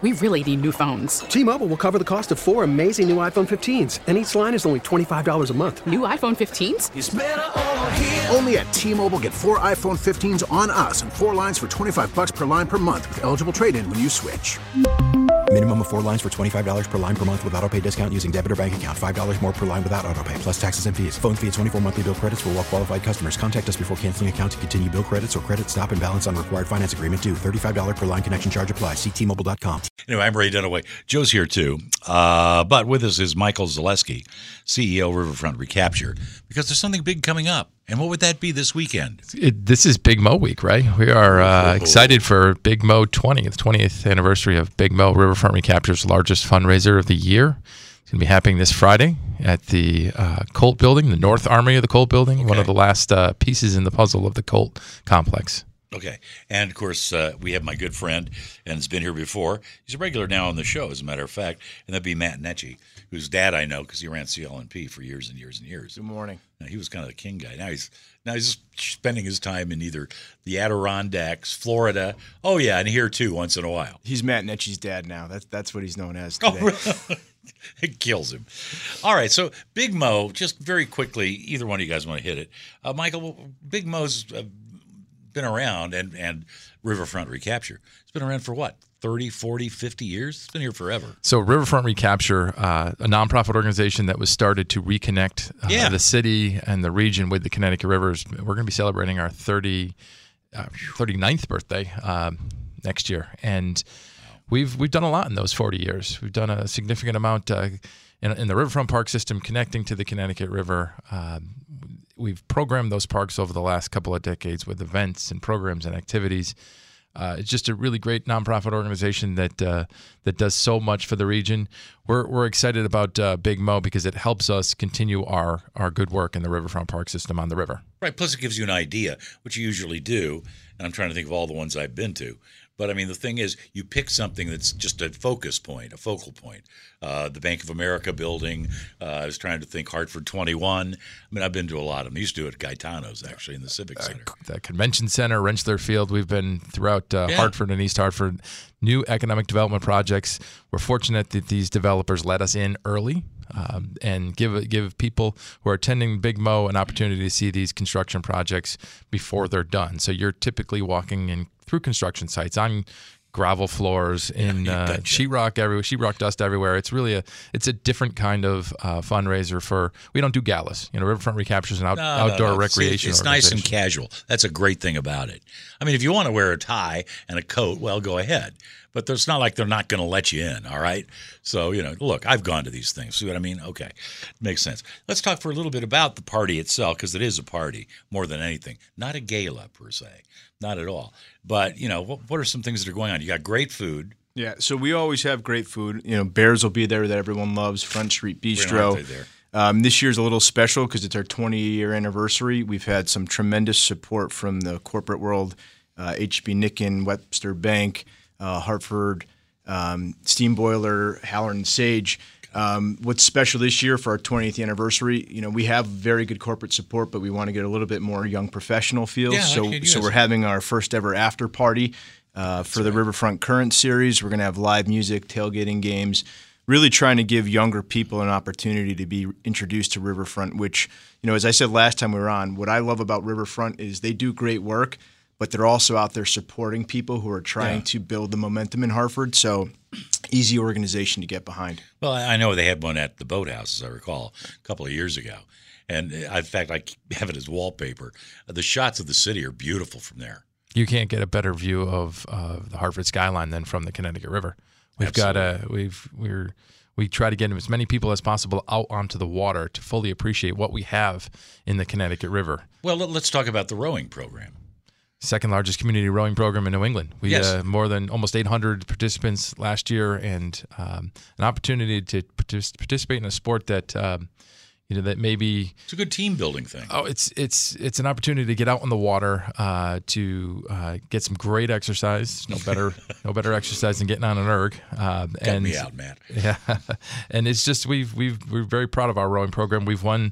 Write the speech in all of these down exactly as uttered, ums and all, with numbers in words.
We really need new phones. T-Mobile will cover the cost of four amazing new iPhone fifteens, and each line is only twenty-five dollars a month. New iPhone fifteens? It's better over here. Only at T-Mobile, get four iPhone fifteens on us and four lines for twenty-five dollars per line per month with eligible trade-in when you switch. Minimum of four lines for twenty-five dollars per line per month with autopay discount using debit or bank account. five dollars more per line without autopay, plus taxes and fees. Phone fee at twenty-four monthly bill credits for well-qualified customers. Contact us before canceling account to continue bill credits or credit stop and balance on required finance agreement due. thirty-five dollars per line connection charge applies. See T Mobile dot com. Anyway, I'm Ray Dunaway. Joe's here too. Uh, but with us is Michael Zaleski, C E O Riverfront Recapture, because there's something big coming up. And what would that be this weekend? It, this is Big Mo Week, right? We are uh, excited for Big Mo twenty, the twentieth anniversary of Big Mo, Riverfront Recapture's largest fundraiser of the year. It's going to be happening this Friday at the uh, Colt Building, the North Armory of the Colt Building, okay. One of the last uh, pieces in the puzzle of the Colt complex. Okay. And, of course, uh, we have my good friend, and has been here before. He's a regular now on the show, as a matter of fact, and that'd be Matt Netchie, whose dad I know because he ran C L N P for years and years and years. Good morning. Now, he was kind of the king guy. Now he's now he's spending his time in either the Adirondacks, Florida. Oh, yeah, and here, too, once in a while. He's Matt Netchie's dad now. That's, that's what he's known as today. Oh, it kills him. All right, so Big Mo, just very quickly, either one of you guys want to hit it. Uh, Michael, Big Mo's uh, been around, and, and Riverfront Recapture. It's been around for what, thirty, forty, fifty years? It's been here forever. So Riverfront Recapture, uh, a nonprofit organization that was started to reconnect uh, yeah. the city and the region with the Connecticut rivers. We're going to be celebrating our thirty, uh, thirty-ninth birthday um, next year. And we've we've done a lot in those forty years. We've done a significant amount uh, in, in the Riverfront Park system connecting to the Connecticut River. Um, we've programmed those parks over the last couple of decades with events and programs and activities. Uh, it's just a really great nonprofit organization that uh, that does so much for the region. We're we're excited about uh, Big Mo because it helps us continue our our good work in the Riverfront Park system on the river. Right. Plus, it gives you an idea, which you usually do. And I'm trying to think of all the ones I've been to. But, I mean, the thing is, you pick something that's just a focus point, a focal point. Uh, the Bank of America building. Uh, I was trying to think Hartford twenty-one. I mean, I've been to a lot of them. I used to do it at Gaetano's, actually, in the Civic Center. Uh, the Convention Center, Rensselaer Field. We've been throughout uh, yeah. Hartford and East Hartford. New economic development projects. We're fortunate that these developers let us in early. Um, and give give people who are attending Big Mo an opportunity to see these construction projects before they're done. So you're typically walking in through construction sites on gravel floors, in yeah, uh, sheetrock everywhere, sheetrock dust everywhere. It's really a it's a different kind of uh, fundraiser for. We don't do galas. You know, Riverfront Recapture is an out, no, outdoor no, no. recreation. It's, it's nice and casual. That's a great thing about it. I mean, if you want to wear a tie and a coat, well, go ahead. But it's not like they're not going to let you in, all right? So, you know, look, I've gone to these things. See what I mean? Okay. Makes sense. Let's talk for a little bit about the party itself, because it is a party more than anything. Not a gala, per se. Not at all. But, you know, what, what are some things that are going on? You got great food. Yeah, so we always have great food. You know, Bears will be there that everyone loves, Front Street Bistro. There. Um, this year's a little special because it's our twenti-year anniversary. We've had some tremendous support from the corporate world, uh, H B Nicken, Webster Bank, Uh, Hartford, um, Steam Boiler, Hallard and Sage. Um, what's special this year for our twentieth anniversary? You know, we have very good corporate support, but we want to get a little bit more young professional feel. Yeah, so, so we're having our first ever after party uh, for the right. Riverfront Current series. We're going to have live music, tailgating games. Really trying to give younger people an opportunity to be introduced to Riverfront. Which, you know, as I said last time we were on, what I love about Riverfront is they do great work, but they're also out there supporting people who are trying yeah. to build the momentum in Hartford. So easy organization to get behind. Well, I know they had one at the Boathouse, as I recall, a couple of years ago. And in fact, I have it as wallpaper. The shots of the city are beautiful from there. You can't get a better view of uh, the Hartford skyline than from the Connecticut River. We've Absolutely. got a we've we're we try to get as many people as possible out onto the water to fully appreciate what we have in the Connecticut River. Well, let's talk about the rowing program. Second largest community rowing program in New England. We yes. uh, more than almost eight hundred participants last year, and um, an opportunity to partic- participate in a sport that um, you know that maybe it's a good team building thing. Oh, it's it's it's an opportunity to get out on the water, uh, to uh, get some great exercise. No better no better exercise than getting on an erg. Uh, Got and, me out, Matt. Yeah, and it's just we've we've we're very proud of our rowing program. We've won.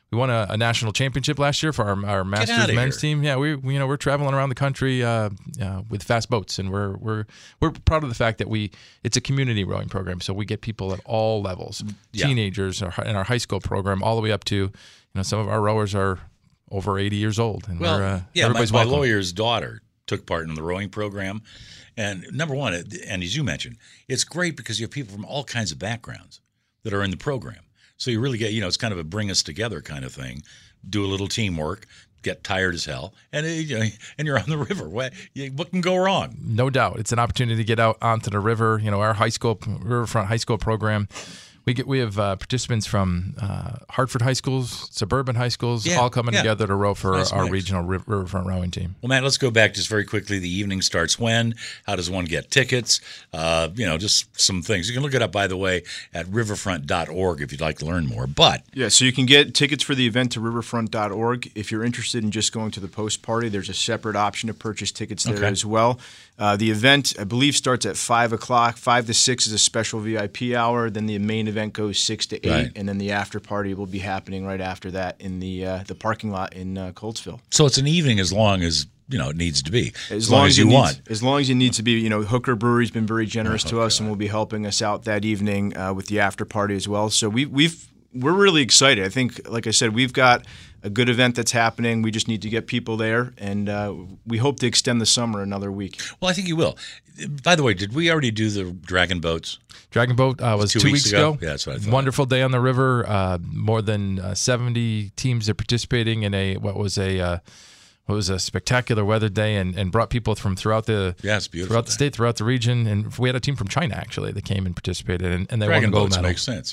we won a, a national championship last year for our, our Masters outta men's here. team. Yeah, we, we you know we're traveling around the country uh, uh, with fast boats, and we're we're we're proud of the fact that we it's a community rowing program, so we get people at all levels, Yeah. teenagers in our high school program, all the way up to you know some of our rowers are over eighty years old, and Well, we're, uh, yeah, my, everybody's my welcome. lawyer's daughter took part in the rowing program. And number one, and as you mentioned, it's great because you have people from all kinds of backgrounds that are in the program. So you really get, you know, it's kind of a bring us together kind of thing. Do a little teamwork, get tired as hell, and uh, you know, and you're on the river. What, what can go wrong? No doubt, it's an opportunity to get out onto the river. You know, our high school, Riverfront High School program. We get we have uh, participants from uh, Hartford high schools, suburban high schools, Yeah, all coming yeah. together to row for Nice our mix. regional riv- Riverfront rowing team. Well, Matt, let's go back just very quickly. The evening starts when? How does one get tickets? Uh, you know, just some things. You can look it up, by the way, at riverfront dot org if you'd like to learn more. But Yeah, so you can get tickets for the event to riverfront dot org. If you're interested in just going to the post party, there's a separate option to purchase tickets there Okay. as well. Uh, the event, I believe, starts at five o'clock. five to six is a special V I P hour. Then the main event goes six to eight, Right. and then the after party will be happening right after that in the uh, the parking lot in uh, Coltsville. so it's an evening as long as, you know, it needs to be. As, long, as, you it want. Needs, as long as it needs to be, you know, Hooker Brewery's been very generous to us and will be helping us out that evening uh, with the after party as well. So we, we've we're really excited. I think, like I said, we've got a good event that's happening. We just need to get people there, and uh, we hope to extend the summer another week. Well, I think you will. By the way, did we already do the dragon boats? Dragon Boat uh, was Two two, weeks weeks ago? ago. Yeah, that's what I thought. Wonderful day on the river. Uh, more than uh, seventy teams are participating in a what was a uh, what was a spectacular weather day, and, and brought people from throughout the Yeah, it's a beautiful throughout the day. state, throughout the region, and we had a team from China actually that came and participated, and, and they Dragon won the gold boats medal. makes sense.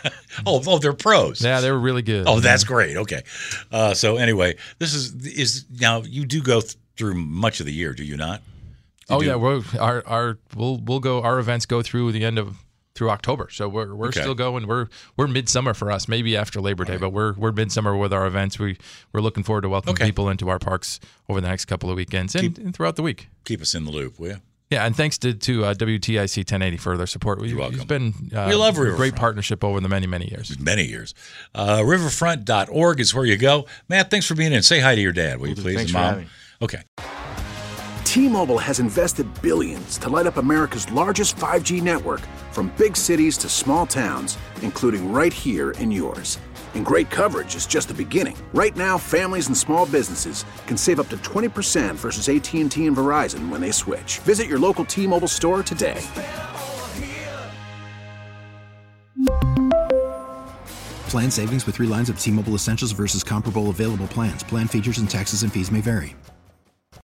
oh, oh, they're pros. Yeah, they were really good. Oh, that's great. Okay. Uh, so anyway, this is is now you do go th- through much of the year, do you not? You Oh do- yeah, we're, our our we'll we'll go. Our events go through the end of through October, so we're we're Okay. still going. We're we're midsummer for us, maybe after Labor Day, but we're we're midsummer with our events. We we're looking forward to welcoming Okay. people into our parks over the next couple of weekends and, and throughout the week. Keep us in the loop, will you? Yeah, and thanks to to uh, W T I C ten eighty for their support. We, You're welcome. It's been uh, We love a great Riverfront. partnership over the many many years. Many years. Uh, riverfront dot org is where you go. Matt, thanks for being in. Say hi to your dad, will you do. please? Thanks and for Mom? having me. Okay. T-Mobile has invested billions to light up America's largest five G network, from big cities to small towns, including right here in yours. And great coverage is just the beginning. Right now, families and small businesses can save up to twenty percent versus A T and T and Verizon when they switch. Visit your local T-Mobile store today. Plan savings with three lines of T-Mobile Essentials versus comparable available plans. Plan features and taxes and fees may vary.